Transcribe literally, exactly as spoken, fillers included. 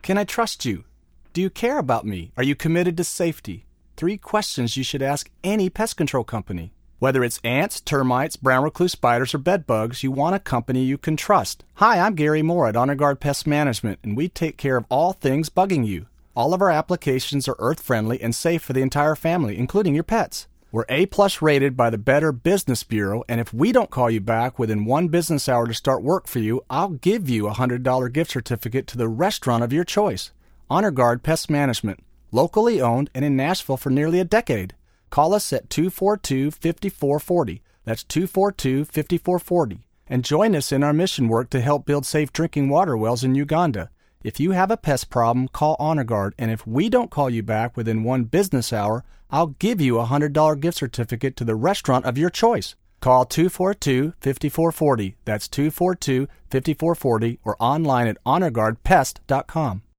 Can I trust you? Do you care about me? Are you committed to safety? Three questions you should ask any pest control company. Whether it's ants, termites, brown recluse spiders, or bed bugs, you want a company you can trust. Hi, I'm Gary Moore at Honor Guard Pest Management, and we take care of all things bugging you. All of our applications are earth-friendly and safe for the entire family, including your pets. We're A-plus rated by the Better Business Bureau, and if we don't call you back within one business hour to start work for you, I'll give you a one hundred dollars gift certificate to the restaurant of your choice. Honor Guard Pest Management, locally owned and in Nashville for nearly a decade. Call us at two four two, five four four zero. That's two four two, five four four zero. And join us in our mission work to help build safe drinking water wells in Uganda. If you have a pest problem, call Honor Guard, and if we don't call you back within one business hour, I'll give you a one hundred dollars gift certificate to the restaurant of your choice. Call two four two, five four four zero. That's two four two, five four four zero or online at honor guard pest dot com.